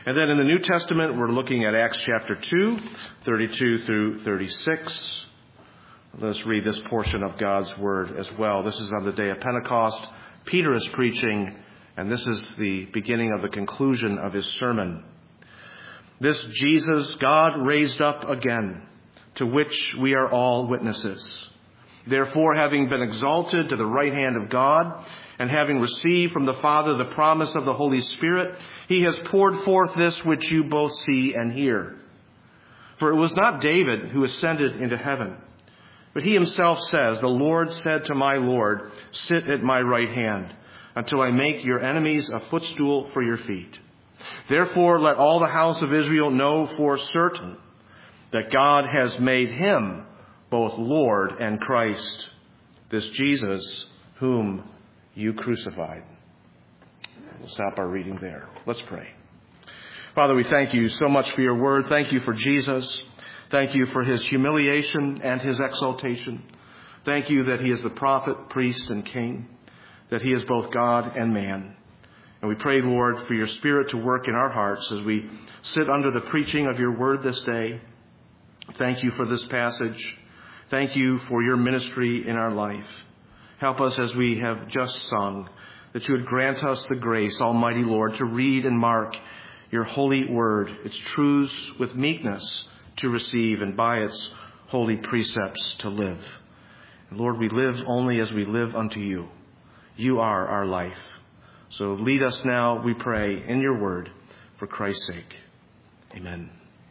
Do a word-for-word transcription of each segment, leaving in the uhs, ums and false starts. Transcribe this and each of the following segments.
And then in the New Testament, we're looking at Acts chapter two, thirty-two through thirty-six. Let's read this portion of God's word as well. This is on the day of Pentecost. Peter is preaching, and this is the beginning of the conclusion of his sermon. This Jesus God raised up again, to which we are all witnesses. Therefore, having been exalted to the right hand of God, and having received from the Father the promise of the Holy Spirit, he has poured forth this which you both see and hear. For it was not David who ascended into heaven, but he himself says, the Lord said to my Lord, sit at my right hand, until I make your enemies a footstool for your feet. Therefore, let all the house of Israel know for certain that God has made him both Lord and Christ, this Jesus whom you crucified. We'll stop our reading there. Let's pray. Father, we thank you so much for your word. Thank you for Jesus. Thank you for his humiliation and his exaltation. Thank you that he is the prophet, priest, and king, that he is both God and man. And we pray, Lord, for your Spirit to work in our hearts as we sit under the preaching of your word this day. Thank you for this passage. Thank you for your ministry in our life. Help us as we have just sung, that you would grant us the grace, Almighty Lord, to read and mark your holy word, its truths with meekness to receive, and by its holy precepts to live. And Lord, we live only as we live unto you. You are our life. So lead us now, we pray, in your word, for Christ's sake. Amen.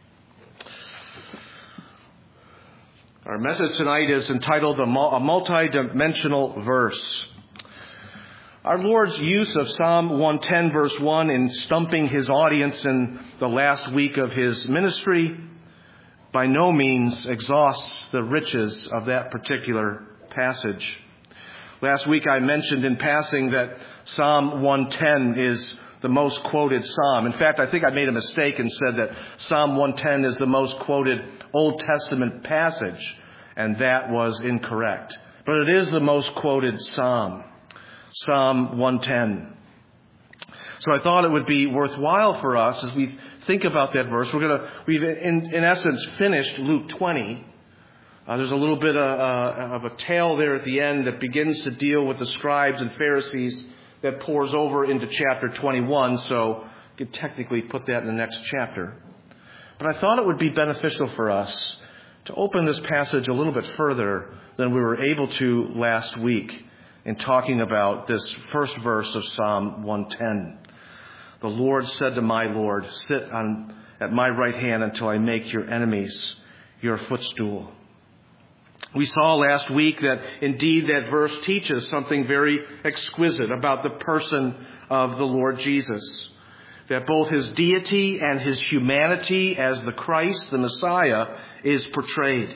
Our message tonight is entitled A Multi-Dimensional Verse. Our Lord's use of Psalm one ten verse one in stumping his audience in the last week of his ministry by no means exhausts the riches of that particular passage. Last week I mentioned in passing that Psalm one ten is the most quoted psalm. In fact, I think I made a mistake and said that Psalm one ten is the most quoted Old Testament passage, and that was incorrect. But it is the most quoted psalm, Psalm one ten. So I thought it would be worthwhile for us as we think about that verse. We're going to, we've in, in essence finished Luke twenty. Uh, there's a little bit of, uh, of a tale there at the end that begins to deal with the scribes and Pharisees that pours over into chapter twenty-one. So you could technically put that in the next chapter. But I thought it would be beneficial for us to open this passage a little bit further than we were able to last week in talking about this first verse of Psalm one ten. The Lord said to my Lord, sit on, at my right hand until I make your enemies your footstool. We saw last week that indeed that verse teaches something very exquisite about the person of the Lord Jesus. That both his deity and his humanity as the Christ, the Messiah, is portrayed.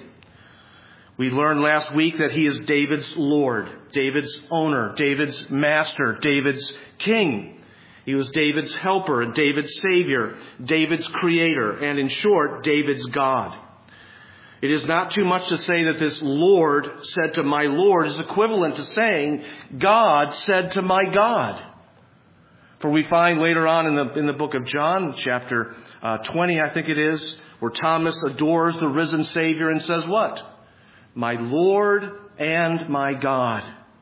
We learned last week that he is David's Lord, David's owner, David's master, David's king. He was David's helper and David's savior, David's creator, and in short, David's God. It is not too much to say that this Lord said to my Lord is equivalent to saying God said to my God. For we find later on in the in the book of John, chapter uh, twenty, I think it is, where Thomas adores the risen Savior and says what? My Lord and my God.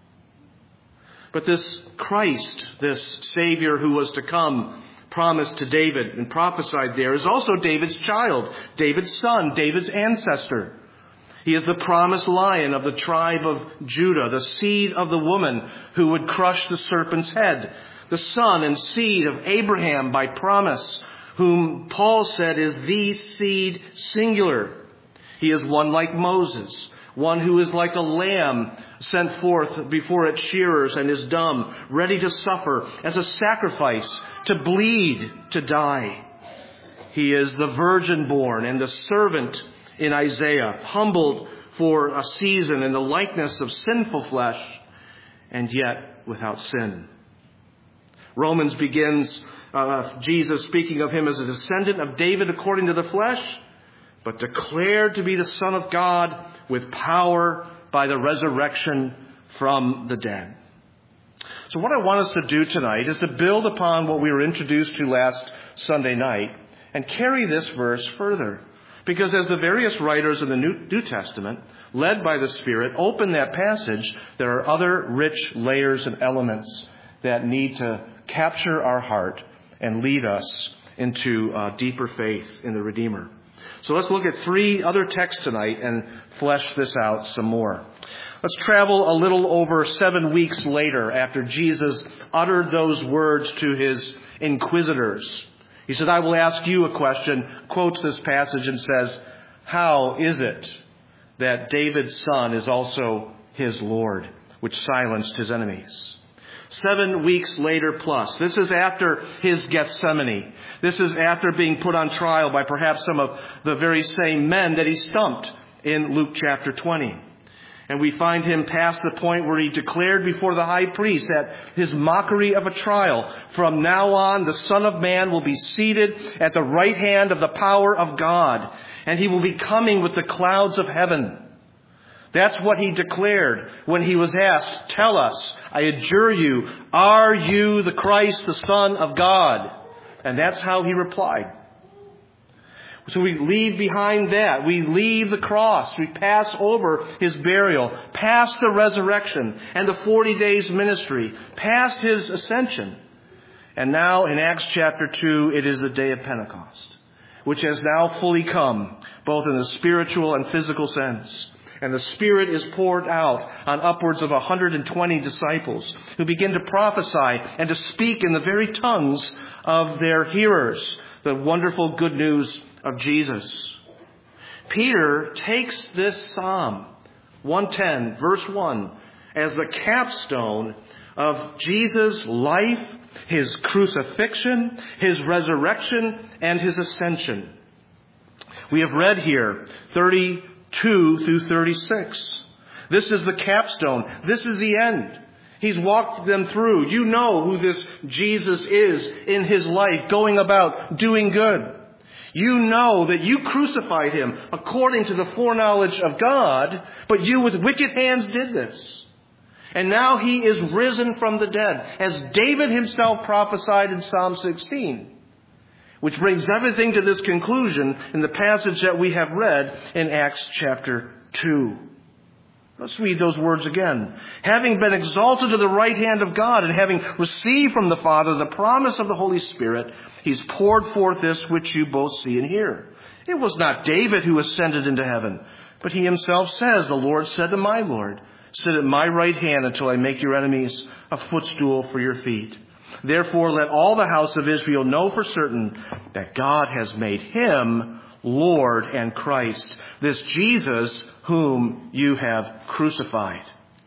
But this Christ, this Savior who was to come, promised to David and prophesied there, is also David's child, David's son, David's ancestor. He is the promised lion of the tribe of Judah, the seed of the woman who would crush the serpent's head, the son and seed of Abraham by promise, whom Paul said is the seed singular. He is one like Moses, one who is like a lamb sent forth before its shearers and is dumb, ready to suffer as a sacrifice, to bleed, to die. He is the virgin born and the servant in Isaiah, humbled for a season in the likeness of sinful flesh, and yet without sin. Romans begins uh, Jesus speaking of him as a descendant of David according to the flesh, but declared to be the Son of God with power by the resurrection from the dead. So what I want us to do tonight is to build upon what we were introduced to last Sunday night and carry this verse further. Because as the various writers of the New, New Testament, led by the Spirit, open that passage, there are other rich layers and elements that need to capture our heart and lead us into uh, deeper faith in the Redeemer. So let's look at three other texts tonight and flesh this out some more. Let's travel a little over seven weeks later after Jesus uttered those words to his inquisitors. He said, I will ask you a question, quotes this passage and says, how is it that David's son is also his Lord, which silenced his enemies? Seven weeks later plus. This is after his Gethsemane. This is after being put on trial by perhaps some of the very same men that he stumped in Luke chapter twenty. And we find him past the point where he declared before the high priest at his mockery of a trial, from now on the Son of Man will be seated at the right hand of the power of God, and he will be coming with the clouds of heaven. That's what he declared when he was asked, tell us, I adjure you, are you the Christ, the Son of God? And that's how he replied. So we leave behind that. We leave the cross. We pass over his burial, past the resurrection and the forty days ministry, past his ascension. And now in Acts chapter two, it is the day of Pentecost, which has now fully come, both in the spiritual and physical sense. And the Spirit is poured out on upwards of one hundred twenty disciples who begin to prophesy and to speak in the very tongues of their hearers the wonderful good news of Jesus. Peter takes this Psalm one ten, verse one, as the capstone of Jesus' life, his crucifixion, his resurrection, and his ascension. We have read here thirty-two through thirty-six. This is the capstone. This is the end. He's walked them through. You know who this Jesus is in his life, going about doing good. You know that you crucified him according to the foreknowledge of God, but you with wicked hands did this. And now he is risen from the dead, as David himself prophesied in Psalm sixteen, which brings everything to this conclusion in the passage that we have read in Acts chapter two. Let's read those words again. Having been exalted to the right hand of God and having received from the Father the promise of the Holy Spirit, he's poured forth this which you both see and hear. It was not David who ascended into heaven, but he himself says, the Lord said to my Lord, sit at my right hand until I make your enemies a footstool for your feet. Therefore, let all the house of Israel know for certain that God has made him Lord and Christ, this Jesus whom you have crucified.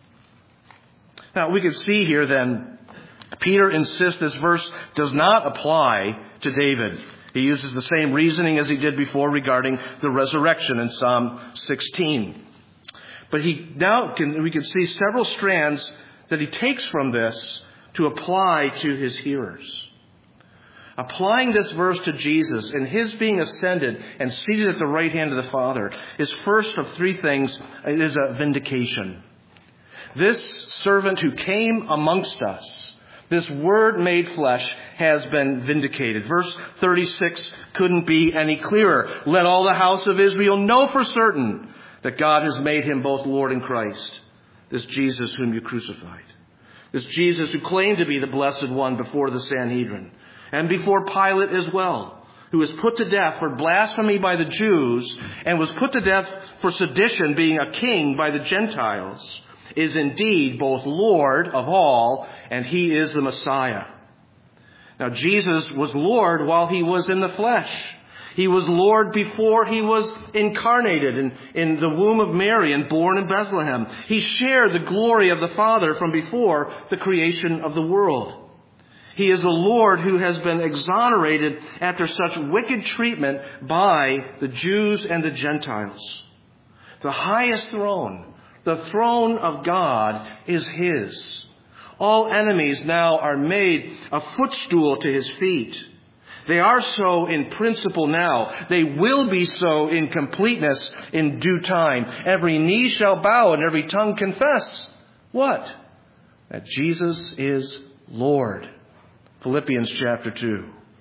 Now, we can see here then, Peter insists this verse does not apply to David. He uses the same reasoning as he did before regarding the resurrection in Psalm sixteen. But he now can, we can see several strands that he takes from this to apply to his hearers. Applying this verse to Jesus and his being ascended and seated at the right hand of the Father is first of three things. It is a vindication. This servant who came amongst us, this Word made flesh, has been vindicated. Verse thirty-six couldn't be any clearer. Let all the house of Israel know for certain that God has made him both Lord and Christ, this Jesus whom you crucified. This Jesus who claimed to be the Blessed One before the Sanhedrin and before Pilate as well, who was put to death for blasphemy by the Jews and was put to death for sedition, being a king by the Gentiles, is indeed both Lord of all, and he is the Messiah. Now, Jesus was Lord while he was in the flesh. He was Lord before he was incarnated in, in the womb of Mary and born in Bethlehem. He shared the glory of the Father from before the creation of the world. He is the Lord who has been exonerated after such wicked treatment by the Jews and the Gentiles. The highest throne, the throne of God, is his. All enemies now are made a footstool to his feet. They are so in principle now. They will be so in completeness in due time. Every knee shall bow and every tongue confess. What? That Jesus is Lord. Philippians chapter two.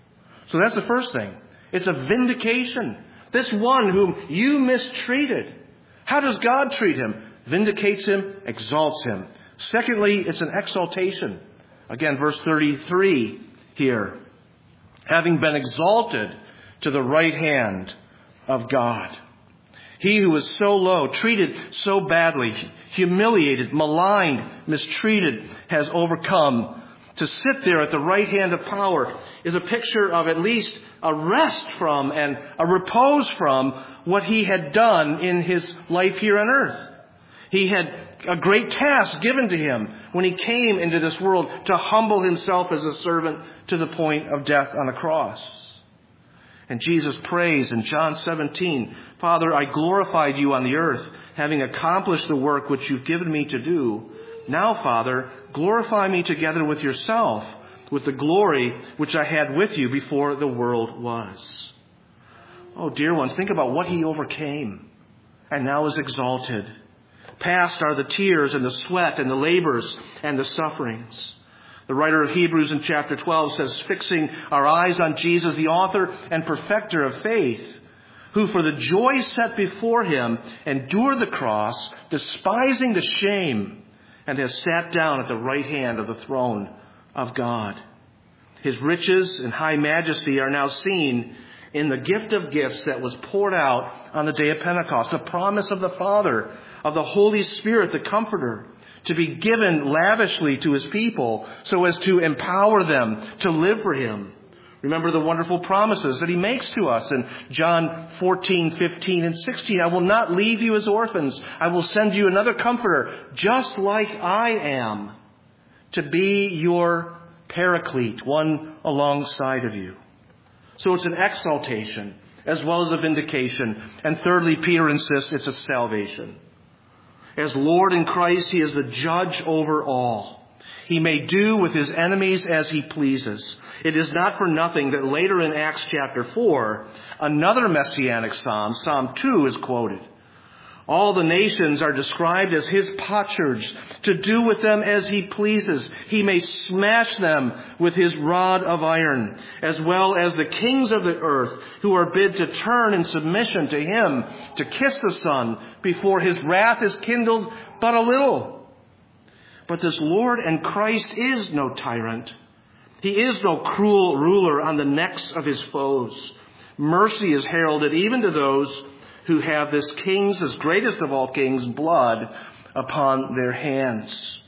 So that's the first thing. It's a vindication. This one whom you mistreated. How does God treat him? Vindicates him, exalts him. Secondly, it's an exaltation. Again, verse thirty-three here. Having been exalted to the right hand of God. He who was so low, treated so badly, humiliated, maligned, mistreated, has overcome. To sit there at the right hand of power is a picture of at least a rest from and a repose from what he had done in his life here on earth. He had a great task given to him when he came into this world to humble himself as a servant to the point of death on a cross. And Jesus prays in John seventeen, Father, I glorified you on the earth, having accomplished the work which you've given me to do. Now, Father, glorify me together with yourself, with the glory which I had with you before the world was. Oh, dear ones, think about what he overcame and now is exalted. Past are the tears and the sweat and the labors and the sufferings. The writer of Hebrews in chapter twelve says, fixing our eyes on Jesus, the author and perfecter of faith, who for the joy set before him endured the cross, despising the shame, and has sat down at the right hand of the throne of God. His riches and high majesty are now seen in the gift of gifts that was poured out on the day of Pentecost, the promise of the Father, of the Holy Spirit, the Comforter, to be given lavishly to his people so as to empower them to live for him. Remember the wonderful promises that he makes to us in John fourteen, fifteen, and sixteen. I will not leave you as orphans. I will send you another comforter, just like I am, to be your paraclete, one alongside of you. So it's an exaltation as well as a vindication. And thirdly, Peter insists it's a salvation. As Lord in Christ, he is the judge over all. He may do with his enemies as he pleases. It is not for nothing that later in Acts chapter four, another messianic psalm, Psalm two, is quoted. All the nations are described as his potsherds, to do with them as he pleases. He may smash them with his rod of iron, as well as the kings of the earth, who are bid to turn in submission to him, to kiss the Son, before his wrath is kindled but a little. But this Lord and Christ is no tyrant. He is no cruel ruler on the necks of his foes. Mercy is heralded even to those who have this king's, this greatest of all kings, blood upon their hands.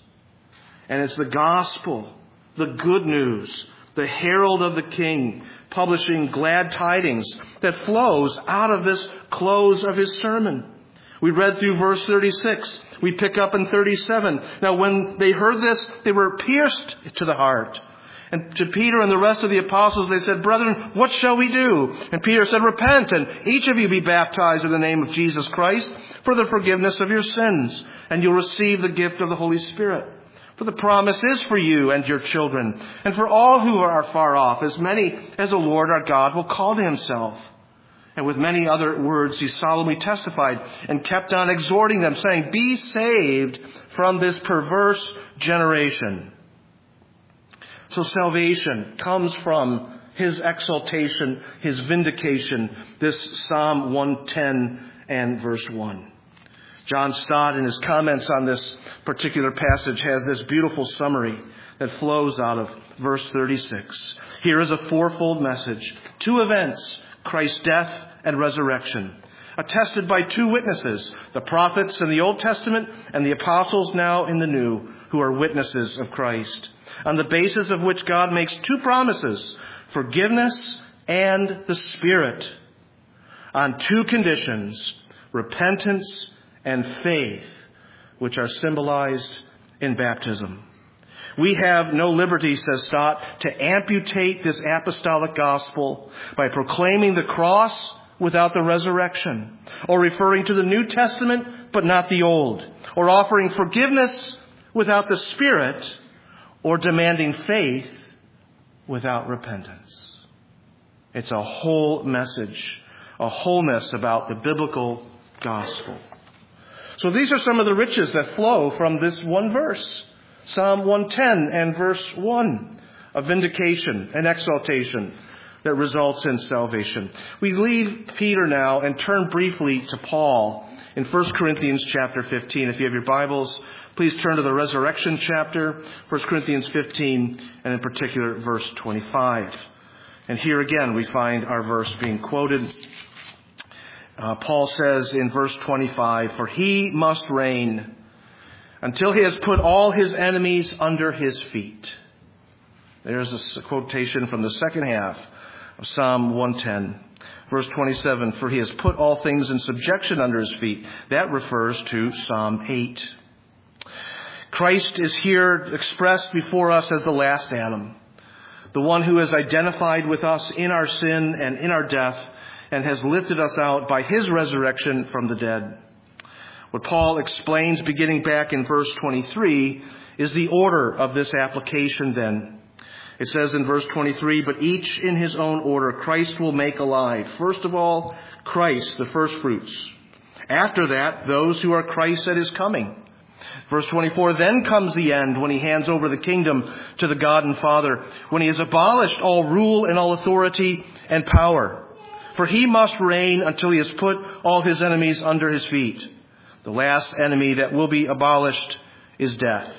And it's the gospel, the good news, the herald of the king, publishing glad tidings that flows out of this close of his sermon. We read through verse thirty-six. We pick up in thirty-seven. Now when they heard this, they were pierced to the heart. And to Peter and the rest of the apostles, they said, Brethren, what shall we do? And Peter said, Repent, and each of you be baptized in the name of Jesus Christ for the forgiveness of your sins, and you'll receive the gift of the Holy Spirit. For the promise is for you and your children, and for all who are far off, as many as the Lord our God will call to himself. And with many other words, he solemnly testified and kept on exhorting them, saying, Be saved from this perverse generation. So salvation comes from his exaltation, his vindication, this Psalm one ten and verse one. John Stott, in his comments on this particular passage, has this beautiful summary that flows out of verse thirty-six. Here is a fourfold message. Two events, Christ's death and resurrection, attested by two witnesses, the prophets in the Old Testament and the apostles now in the New, who are witnesses of Christ, on the basis of which God makes two promises, forgiveness and the Spirit, on two conditions, repentance and faith, which are symbolized in baptism. We have no liberty, says Stott, to amputate this apostolic gospel by proclaiming the cross without the resurrection, or referring to the New Testament but not the Old, or offering forgiveness without the Spirit, or demanding faith without repentance. It's a whole message, a wholeness about the biblical gospel. So these are some of the riches that flow from this one verse. Psalm one ten and verse one, a vindication, an exaltation. that results in salvation. We leave Peter now and turn briefly to Paul in First Corinthians chapter fifteen. If you have your Bibles, please turn to the resurrection chapter, First Corinthians fifteen, and in particular verse twenty-five. And here again we find our verse being quoted. Uh, Paul says in verse twenty-five, "For he must reign until he has put all his enemies under his feet." There's a quotation from the second half of Psalm one ten. Verse twenty-seven, "For he has put all things in subjection under his feet." That refers to Psalm eight. Christ is here expressed before us as the last Adam, the one who has identified with us in our sin and in our death and has lifted us out by his resurrection from the dead. What Paul explains beginning back in verse twenty-three is the order of this application then. It says in verse twenty-three, "But each in his own order Christ will make alive. First of all, Christ, the first fruits. After that, those who are Christ at his coming." Verse twenty-four, "Then comes the end when he hands over the kingdom to the God and Father, when he has abolished all rule and all authority and power. For he must reign until he has put all his enemies under his feet." The last enemy that will be abolished is death.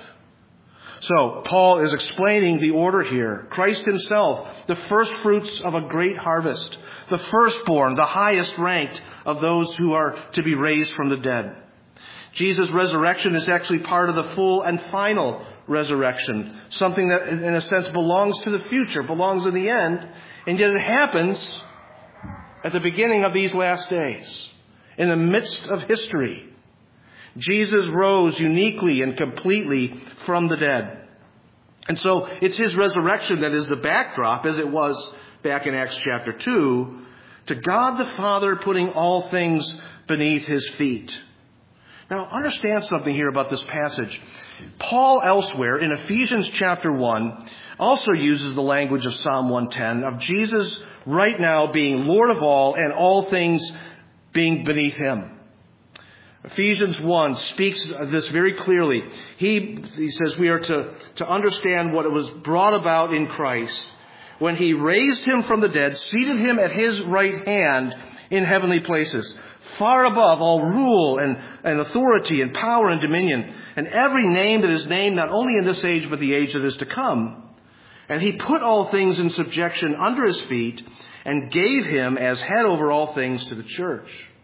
So, Paul is explaining the order here. Christ himself, the first fruits of a great harvest, the firstborn, the highest ranked of those who are to be raised from the dead. Jesus' resurrection is actually part of the full and final resurrection, something that in a sense belongs to the future, belongs in the end, and yet it happens at the beginning of these last days, in the midst of history. Jesus rose uniquely and completely from the dead. And so it's his resurrection that is the backdrop, as it was back in Acts chapter two, to God the Father putting all things beneath his feet. Now understand something here about this passage. Paul elsewhere in Ephesians chapter one also uses the language of Psalm one ten, of Jesus right now being Lord of all and all things being beneath him. Ephesians one speaks of this very clearly. He, he says we are to, to understand what was brought about in Christ when he raised him from the dead, seated him at his right hand in heavenly places, far above all rule and, and authority and power and dominion, and every name that is named not only in this age but the age that is to come. And he put all things in subjection under his feet and gave him as head over all things to the church.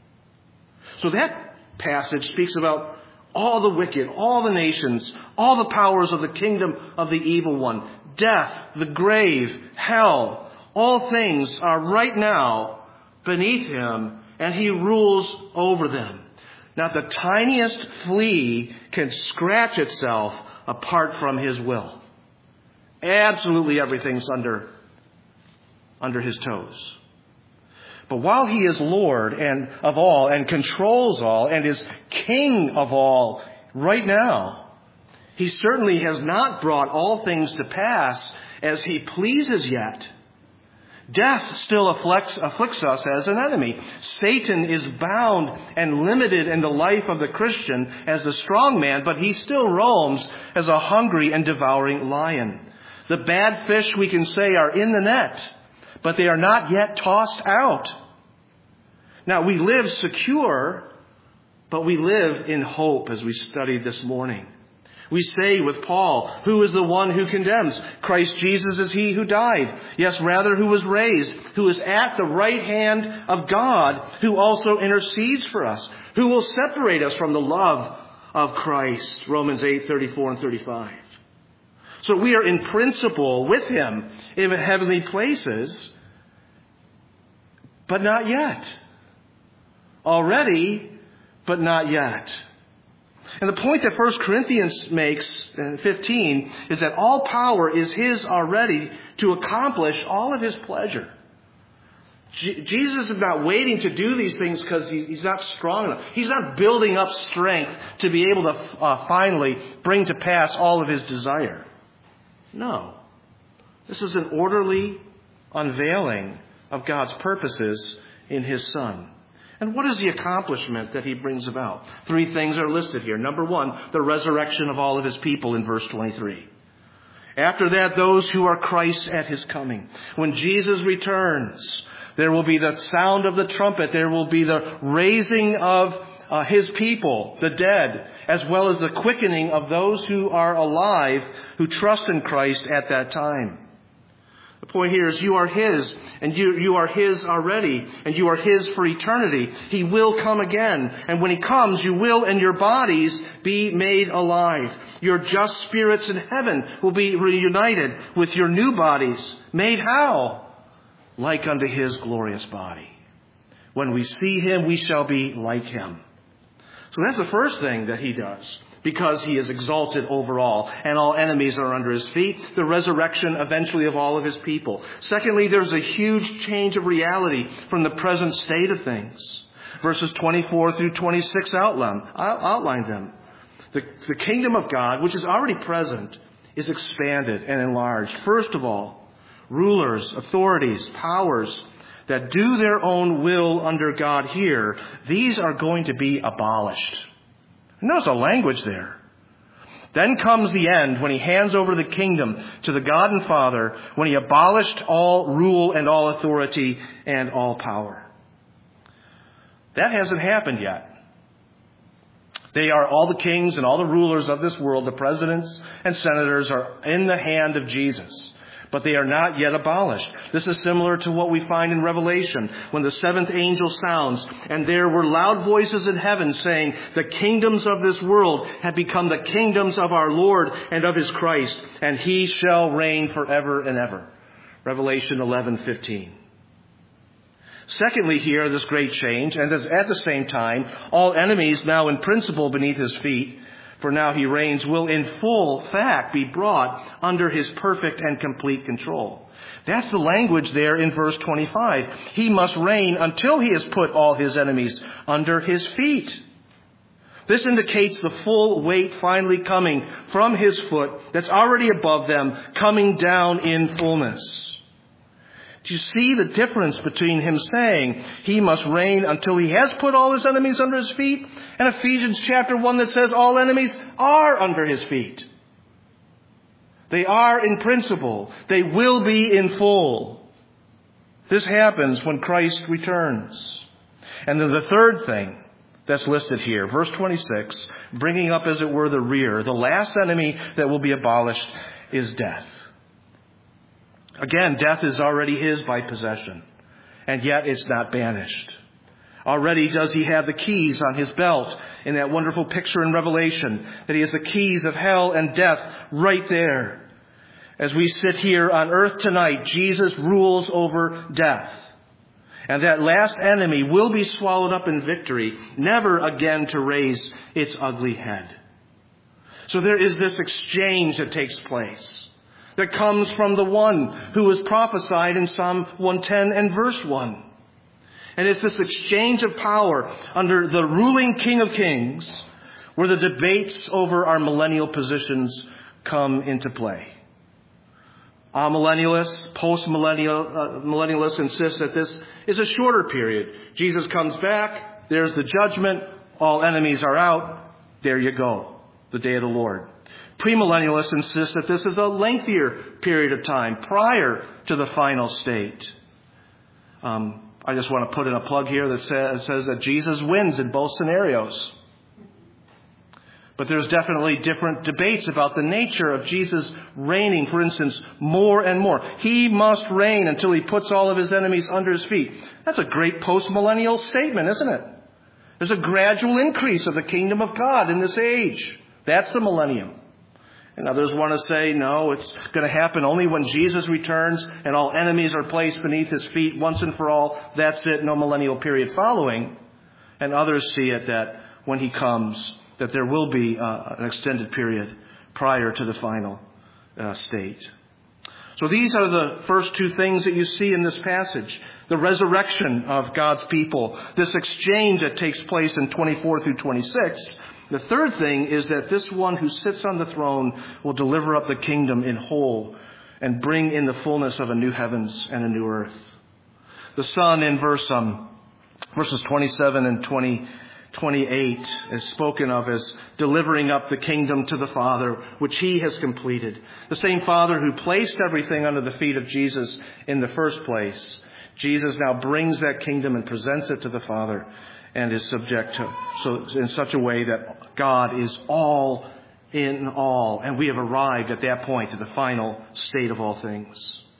So that passage speaks about all the wicked, all the nations, all the powers of the kingdom of the evil one, death, the grave, hell. All things are right now beneath him, and he rules over them. Not the tiniest flea can scratch itself apart from his will. Absolutely everything's under, under his toes. But while he is Lord and of all and controls all and is King of all right now, he certainly has not brought all things to pass as he pleases yet. Death still afflicts, afflicts us as an enemy. Satan is bound and limited in the life of the Christian as the strong man, but he still roams as a hungry and devouring lion. The bad fish, we can say, are in the net, but they are not yet tossed out. Now, we live secure, but we live in hope, as we studied this morning. We say with Paul, who is the one who condemns? Christ Jesus is he who died. Yes, rather, who was raised, who is at the right hand of God, who also intercedes for us, who will separate us from the love of Christ. Romans eight, thirty-four and thirty-five. So we are in principle with him in heavenly places, but not yet. Already, but not yet. And the point that First Corinthians makes in fifteen is that all power is his already to accomplish all of his pleasure. J- Jesus is not waiting to do these things because he, he's not strong enough. He's not building up strength to be able to uh, finally bring to pass all of his desire. No. This is an orderly unveiling of God's purposes in his Son. And what is the accomplishment that he brings about? Three things are listed here. Number one, the resurrection of all of his people in verse twenty-three. After that, those who are Christ at his coming. When Jesus returns, there will be the sound of the trumpet. There will be the raising of uh, his people, the dead, as well as the quickening of those who are alive, who trust in Christ at that time. The point here is you are his, and you, you are his already, and you are his for eternity. He will come again, and when he comes, you will and your bodies be made alive. Your just spirits in heaven will be reunited with your new bodies. Made how? Like unto his glorious body. When we see him, we shall be like him. So that's the first thing that he does, because he is exalted over all, and all enemies are under his feet, the resurrection eventually of all of his people. Secondly, there's a huge change of reality from the present state of things. Verses twenty-four through twenty-six outline, outline them. The, the kingdom of God, which is already present, is expanded and enlarged. First of all, rulers, authorities, powers that do their own will under God here, these are going to be abolished. Notice the language there. Then comes the end when he hands over the kingdom to the God and Father, when he abolished all rule and all authority and all power. That hasn't happened yet. They are all the kings and all the rulers of this world, the presidents and senators, are in the hand of Jesus. But they are not yet abolished. This is similar to what we find in Revelation when the seventh angel sounds, and there were loud voices in heaven saying, the kingdoms of this world have become the kingdoms of our Lord and of his Christ, and he shall reign forever and ever. Revelation eleven fifteen. Secondly, here, this great change, and at the same time, all enemies now in principle beneath his feet, for now he reigns, will in full fact be brought under his perfect and complete control. That's the language there in verse twenty-five. He must reign until he has put all his enemies under his feet. This indicates the full weight finally coming from his foot that's already above them, coming down in fullness. Do you see the difference between him saying he must reign until he has put all his enemies under his feet, and Ephesians chapter one that says all enemies are under his feet? They are in principle. They will be in full. This happens when Christ returns. And then the third thing that's listed here, verse twenty-six, bringing up as it were the rear, the last enemy that will be abolished is death. Again, death is already his by possession, and yet it's not banished. Already does he have the keys on his belt in that wonderful picture in Revelation, that he has the keys of hell and death right there. As we sit here on earth tonight, Jesus rules over death. And that last enemy will be swallowed up in victory, never again to raise its ugly head. So there is this exchange that takes place, that comes from the one who was prophesied in Psalm one ten and verse one. And it's this exchange of power under the ruling King of Kings where the debates over our millennial positions come into play. Amillennialists, post-millennialists insist that this is a shorter period. Jesus comes back, there's the judgment, all enemies are out, there you go, the day of the Lord. Premillennialists insist that this is a lengthier period of time prior to the final state. Um, I just want to put in a plug here that says, says that Jesus wins in both scenarios. But there's definitely different debates about the nature of Jesus reigning, for instance, more and more. He must reign until he puts all of his enemies under his feet. That's a great post-millennial statement, isn't it? There's a gradual increase of the kingdom of God in this age. That's the millennium. And others want to say, no, it's going to happen only when Jesus returns and all enemies are placed beneath his feet once and for all. That's it, no millennial period following. And others see it that when he comes, that there will be uh, an extended period prior to the final uh, state. So these are the first two things that you see in this passage. The resurrection of God's people, this exchange that takes place in twenty-four through twenty-six. The third thing is that this one who sits on the throne will deliver up the kingdom in whole and bring in the fullness of a new heavens and a new earth. The Son in verse um, verses twenty-seven and twenty, twenty-eight is spoken of as delivering up the kingdom to the Father, which he has completed. The same Father who placed everything under the feet of Jesus in the first place. Jesus now brings that kingdom and presents it to the Father and is subject to, so in such a way that God is all in all. And we have arrived at that point, to the final state of all things.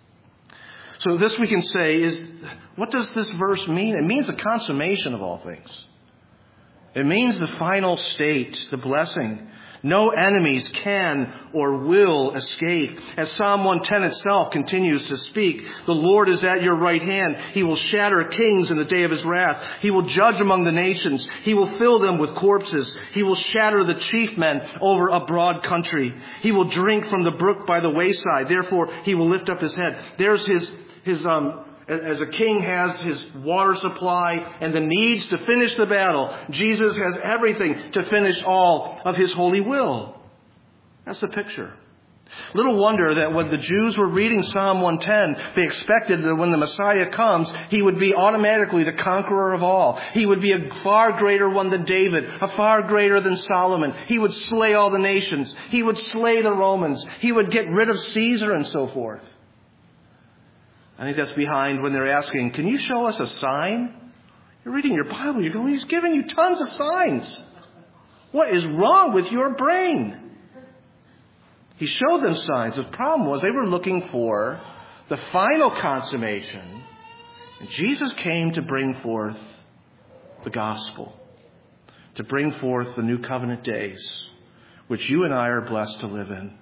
So this we can say is, what does this verse mean? It means the consummation of all things. It means the final state, the blessing. No enemies can or will escape. As Psalm one ten itself continues to speak, the Lord is at your right hand. He will shatter kings in the day of his wrath. He will judge among the nations. He will fill them with corpses. He will shatter the chief men over a broad country. He will drink from the brook by the wayside. Therefore, he will lift up his head. There's his, his, um, as a king has his water supply and the needs to finish the battle, Jesus has everything to finish all of his holy will. That's the picture. Little wonder that when the Jews were reading Psalm one ten, they expected that when the Messiah comes, he would be automatically the conqueror of all. He would be a far greater one than David, a far greater than Solomon. He would slay all the nations. He would slay the Romans. He would get rid of Caesar and so forth. I think that's behind when they're asking, can you show us a sign? You're reading your Bible, you're going, he's giving you tons of signs. What is wrong with your brain? He showed them signs. The problem was they were looking for the final consummation. And Jesus came to bring forth the gospel, to bring forth the new covenant days, which you and I are blessed to live in.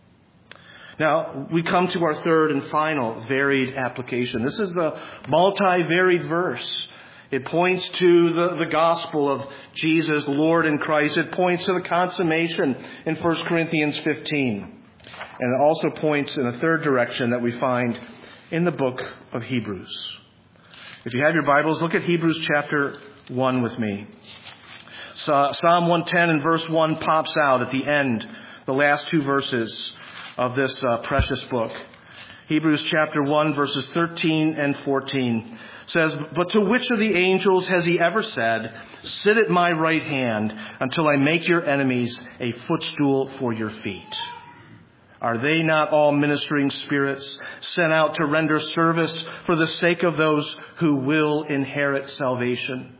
Now, we come to our third and final varied application. This is the multi-varied verse. It points to the, the gospel of Jesus, Lord in Christ. It points to the consummation in First Corinthians fifteen. And it also points in a third direction that we find in the book of Hebrews. If you have your Bibles, look at Hebrews chapter one with me. So, Psalm one ten and verse one pops out at the end, the last two verses of this uh, precious book. Hebrews chapter one, verses thirteen and fourteen says, but to which of the angels has he ever said, sit at my right hand until I make your enemies a footstool for your feet? Are they not all ministering spirits sent out to render service for the sake of those who will inherit salvation?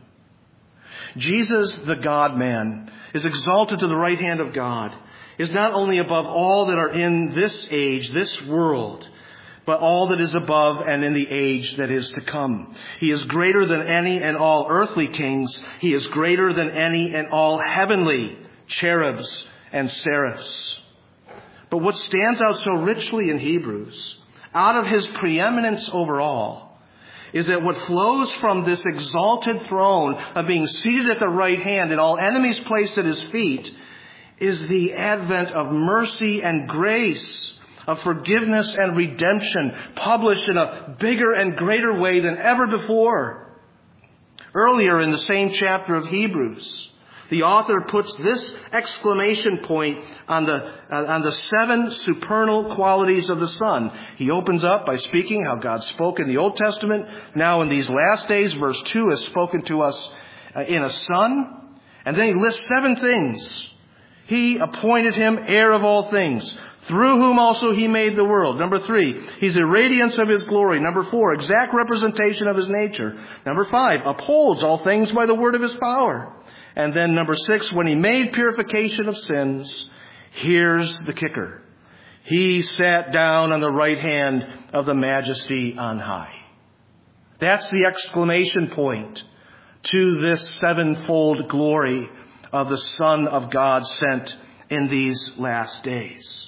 Jesus, the God-man, is exalted to the right hand of God, is not only above all that are in this age, this world, but all that is above and in the age that is to come. He is greater than any and all earthly kings. He is greater than any and all heavenly cherubs and seraphs. But what stands out so richly in Hebrews, out of his preeminence over all, is that what flows from this exalted throne of being seated at the right hand and all enemies placed at his feet is the advent of mercy and grace, of forgiveness and redemption, published in a bigger and greater way than ever before. Earlier in the same chapter of Hebrews, the author puts this exclamation point on the uh, on the seven supernal qualities of the Son. He opens up by speaking how God spoke in the Old Testament. Now in these last days, verse two has spoken to us uh, in a Son. And then he lists seven things. He appointed him heir of all things, through whom also he made the world. Number three, he's the radiance of his glory. Number four, exact representation of his nature. Number five, upholds all things by the word of his power. And then number six, when he made purification of sins, here's the kicker. He sat down on the right hand of the majesty on high. That's the exclamation point to this sevenfold glory of the Son of God sent in these last days.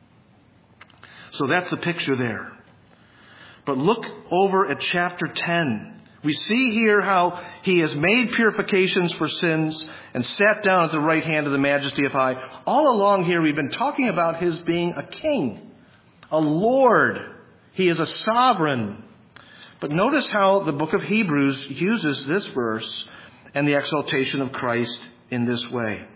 So that's the picture there. But look over at chapter ten. We see here how he has made purifications for sins and sat down at the right hand of the majesty of high. All along here we've been talking about his being a king, a Lord. He is a sovereign. But notice how the book of Hebrews uses this verse and the exaltation of Christ in this way.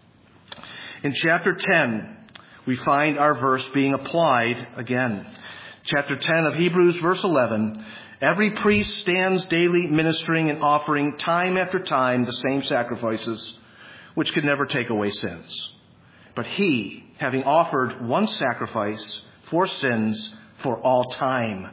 In chapter ten, we find our verse being applied again. Chapter ten of Hebrews, verse eleven, Every priest stands daily ministering and offering time after time the same sacrifices, which could never take away sins. But he, having offered one sacrifice for sins for all time,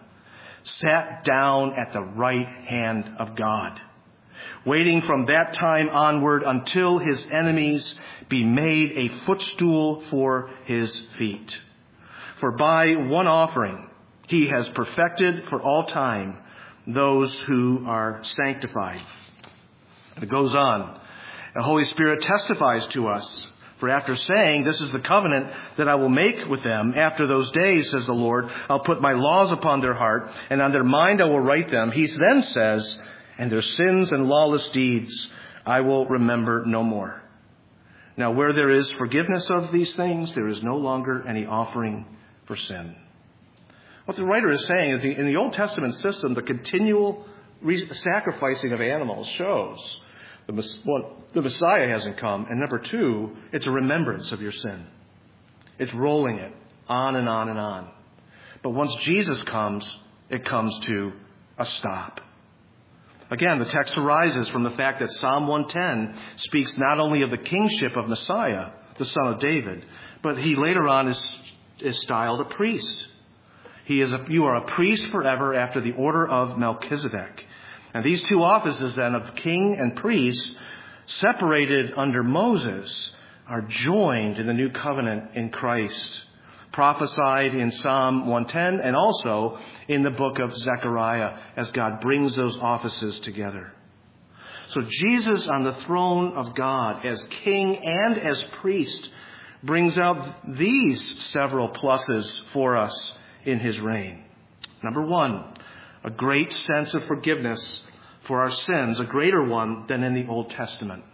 sat down at the right hand of God, waiting from that time onward until his enemies be made a footstool for his feet. For by one offering he has perfected for all time those who are sanctified. And it goes on. The Holy Spirit testifies to us. For after saying, this is the covenant that I will make with them after those days, says the Lord, I'll put my laws upon their heart, and on their mind I will write them. He then says, and their sins and lawless deeds I will remember no more. Now where there is forgiveness of these things, there is no longer any offering for sin. What the writer is saying is in the Old Testament system, the continual sacrificing of animals shows the, one, the Messiah hasn't come. And number two, it's a remembrance of your sin. It's rolling it on and on and on. But once Jesus comes, it comes to a stop. Again, the text arises from the fact that Psalm one ten speaks not only of the kingship of Messiah, the son of David, but he later on is, is styled a priest. He is a, you are a priest forever after the order of Melchizedek. And these two offices then of king and priest, separated under Moses, are joined in the new covenant in Christ, prophesied in Psalm one ten and also in the book of Zechariah as God brings those offices together. So Jesus on the throne of God as king and as priest brings out these several pluses for us in his reign. Number one, a great sense of forgiveness for our sins, a greater one than in the Old Testament.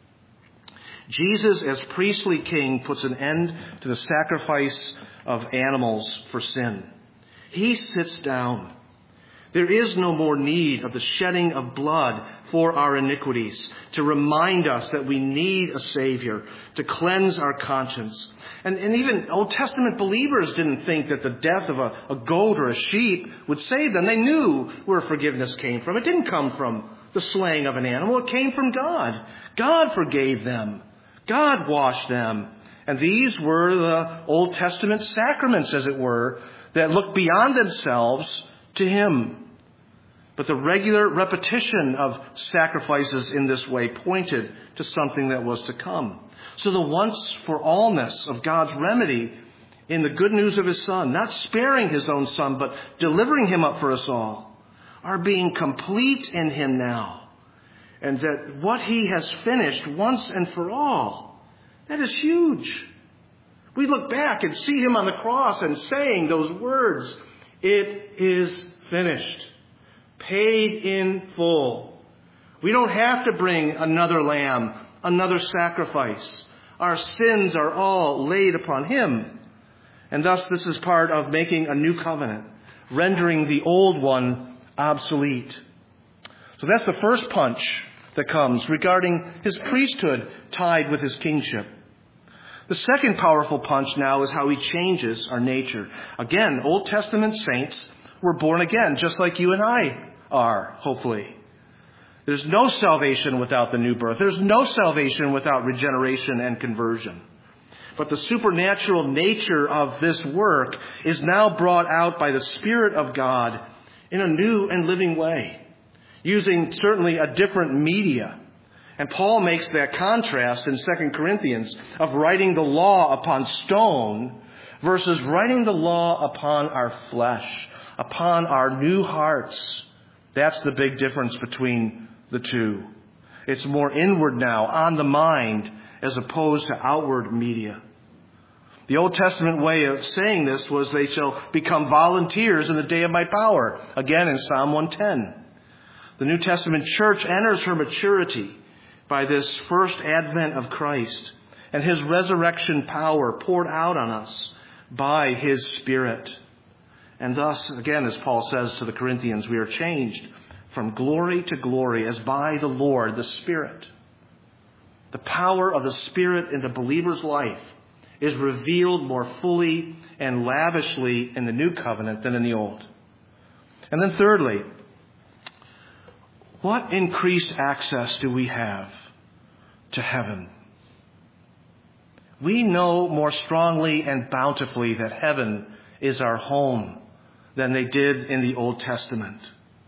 Jesus, as priestly king, puts an end to the sacrifice of animals for sin. He sits down. There is no more need of the shedding of blood for our iniquities, to remind us that we need a Savior, to cleanse our conscience. And, and even Old Testament believers didn't think that the death of a, a goat or a sheep would save them. They knew where forgiveness came from. It didn't come from the slaying of an animal. It came from God. God forgave them. God washed them. And these were the Old Testament sacraments, as it were, that looked beyond themselves to him. But the regular repetition of sacrifices in this way pointed to something that was to come. So the once-for-allness of God's remedy in the good news of his Son, not sparing his own Son, but delivering him up for us all, are being complete in him now. And that what he has finished once and for all, that is huge. We look back and see him on the cross and saying those words, it is finished. Paid in full. We don't have to bring another lamb, another sacrifice. Our sins are all laid upon him. And thus this is part of making a new covenant, rendering the old one obsolete. So that's the first punch that comes regarding his priesthood tied with his kingship. The second powerful punch now is how he changes our nature. Again, Old Testament saints were born again, just like you and I are, hopefully. There's no salvation without the new birth. There's no salvation without regeneration and conversion. But the supernatural nature of this work is now brought out by the Spirit of God in a new and living way, using certainly a different media. And Paul makes that contrast in Second Corinthians of writing the law upon stone versus writing the law upon our flesh, upon our new hearts. That's the big difference between the two. It's more inward now, on the mind, as opposed to outward media. The Old Testament way of saying this was, they shall become volunteers in the day of my power. Again in Psalm one ten. The New Testament church enters her maturity by this first advent of Christ and his resurrection power poured out on us by his Spirit. And thus, again, as Paul says to the Corinthians, we are changed from glory to glory as by the Lord, the Spirit. The power of the Spirit in the believer's life is revealed more fully and lavishly in the new covenant than in the old. And then thirdly, What increased access do we have to heaven? We know more strongly and bountifully that heaven is our home than they did in the Old Testament.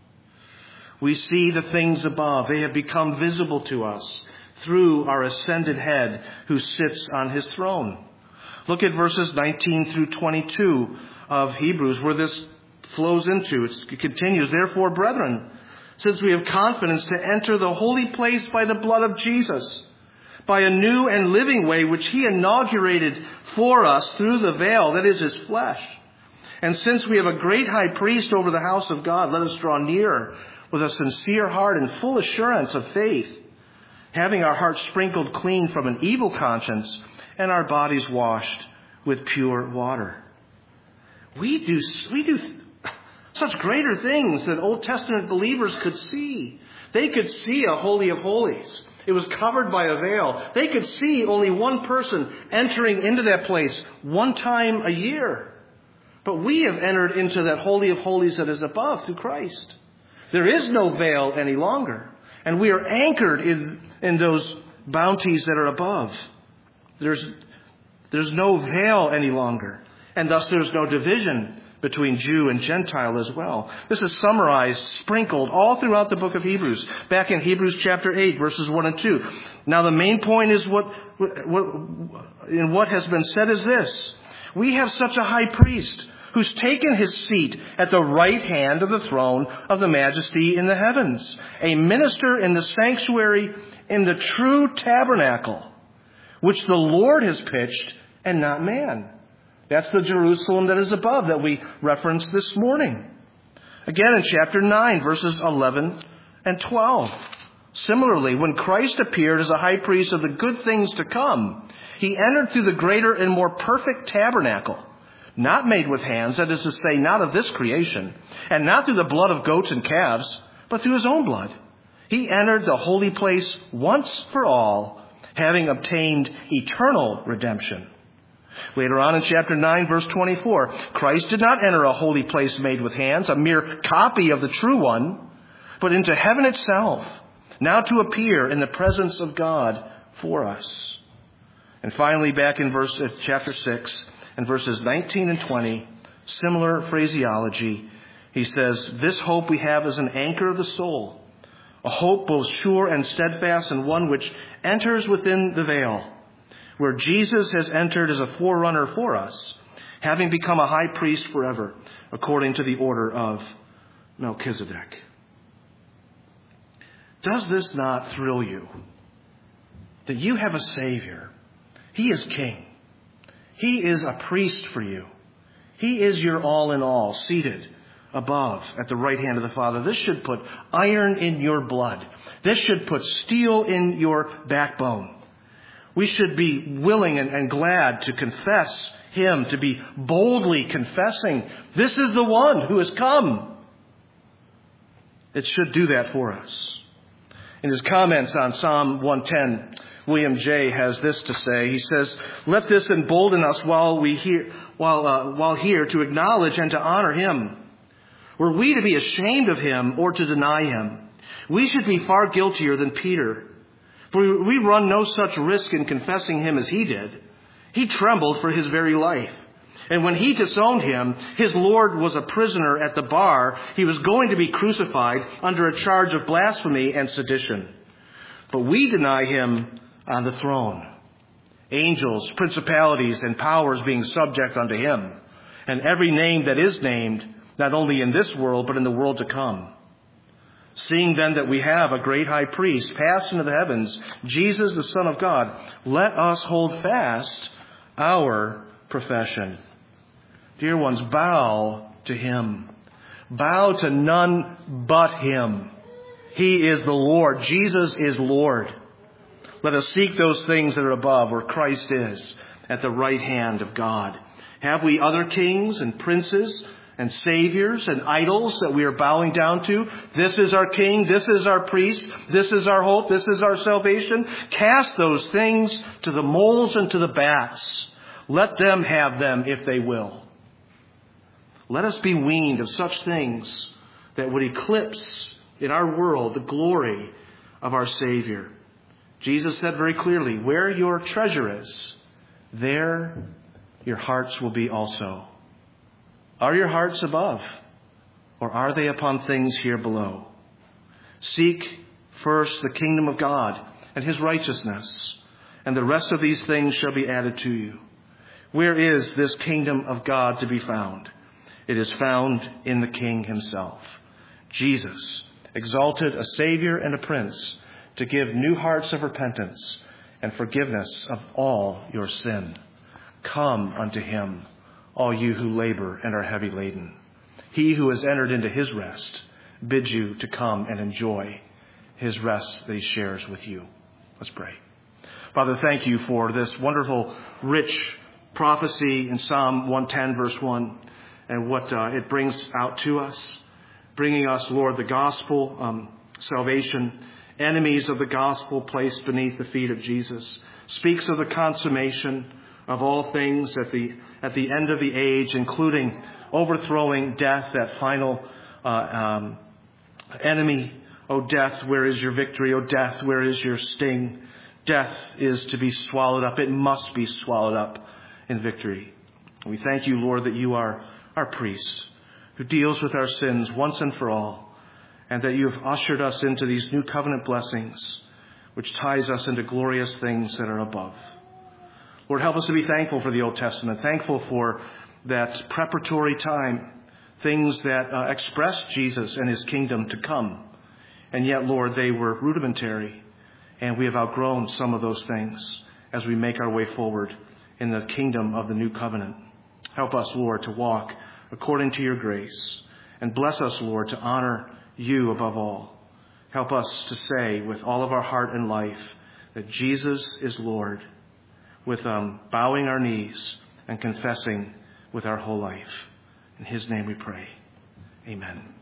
We see the things above. They have become visible to us through our ascended head who sits on his throne. Look at verses nineteen through twenty-two of Hebrews where this flows into. It continues, therefore, brethren, since we have confidence to enter the holy place by the blood of Jesus, by a new and living way which he inaugurated for us through the veil, that is his flesh. And since we have a great high priest over the house of God, let us draw near with a sincere heart and full assurance of faith, having our hearts sprinkled clean from an evil conscience and our bodies washed with pure water. We do, we do such greater things that Old Testament believers could see. They could see a Holy of Holies. It was covered by a veil. They could see only one person entering into that place one time a year. But we have entered into that Holy of Holies that is above through Christ. There is no veil any longer. And we are anchored in, in those bounties that are above. There's, there's no veil any longer. And thus there's no division between Jew and Gentile as well. This is summarized, sprinkled all throughout the book of Hebrews. Back in Hebrews chapter eight, verses one and two. Now the main point is what, what in what has been said is this. We have such a high priest who's taken his seat at the right hand of the throne of the majesty in the heavens, a minister in the sanctuary in the true tabernacle, which the Lord has pitched and not man. That's the Jerusalem that is above that we referenced this morning. Again in chapter nine, verses eleven and twelve. Similarly, when Christ appeared as a high priest of the good things to come, he entered through the greater and more perfect tabernacle, not made with hands, that is to say, not of this creation, and not through the blood of goats and calves, but through his own blood. He entered the holy place once for all, having obtained eternal redemption. Later on in chapter nine, verse twenty-four, Christ did not enter a holy place made with hands, a mere copy of the true one, but into heaven itself, now to appear in the presence of God for us. And finally, back in verse uh, chapter six, and verses nineteen and twenty, similar phraseology. He says, this hope we have as an anchor of the soul, a hope both sure and steadfast, and one which enters within the veil, where Jesus has entered as a forerunner for us, having become a high priest forever, according to the order of Melchizedek. Does this not thrill you? That you have a Savior. He is King. He is a priest for you. He is your all in all, seated above at the right hand of the Father. This should put iron in your blood. This should put steel in your backbone. We should be willing and, and glad to confess him, to be boldly confessing, this is the one who has come. It should do that for us. In his comments on Psalm one ten, William J. has this to say. He says, let this embolden us while we hear, while, uh, while here to acknowledge and to honor him. Were we to be ashamed of him or to deny him, we should be far guiltier than Peter. For we run no such risk in confessing him as he did. He trembled for his very life. And when he disowned him, his Lord was a prisoner at the bar. He was going to be crucified under a charge of blasphemy and sedition. But we deny him on the throne. Angels, principalities, and powers being subject unto him. And every name that is named, not only in this world, but in the world to come. Seeing then that we have a great high priest passed into the heavens, Jesus, the Son of God, let us hold fast our profession. Dear ones, bow to him. Bow to none but him. He is the Lord. Jesus is Lord. Let us seek those things that are above, where Christ is, at the right hand of God. Have we other kings and princes and saviors and idols that we are bowing down to? This is our king. This is our priest. This is our hope. This is our salvation. Cast those things to the moles and to the bats. Let them have them if they will. Let us be weaned of such things that would eclipse in our world, the glory of our Savior. Jesus said very clearly, where your treasure is, there your hearts will be also. Are your hearts above, or are they upon things here below? Seek first the kingdom of God and his righteousness, and the rest of these things shall be added to you. Where is this kingdom of God to be found? It is found in the King himself. Jesus, exalted a Savior and a Prince, to give new hearts of repentance and forgiveness of all your sin. Come unto him, all you who labor and are heavy laden. He who has entered into his rest bids you to come and enjoy his rest that he shares with you. Let's pray. Father, thank you for this wonderful, rich prophecy in Psalm one ten, verse one, and what uh, it brings out to us, bringing us, Lord, the gospel, um, salvation, enemies of the gospel placed beneath the feet of Jesus, speaks of the consummation of all things at the at the end of the age, including overthrowing death, that final uh, um, enemy. O death, where is your victory? O death, where is your sting? Death is to be swallowed up. It must be swallowed up in victory. We thank you, Lord, that you are our priest who deals with our sins once and for all, and that you have ushered us into these new covenant blessings, which ties us into glorious things that are above. Lord, help us to be thankful for the Old Testament, thankful for that preparatory time, things that uh, expressed Jesus and his kingdom to come. And yet, Lord, they were rudimentary, and we have outgrown some of those things as we make our way forward in the kingdom of the new covenant. Help us, Lord, to walk according to your grace, and bless us, Lord, to honor you above all. Help us to say with all of our heart and life that Jesus is Lord, with um, bowing our knees and confessing with our whole life. In his name we pray. Amen.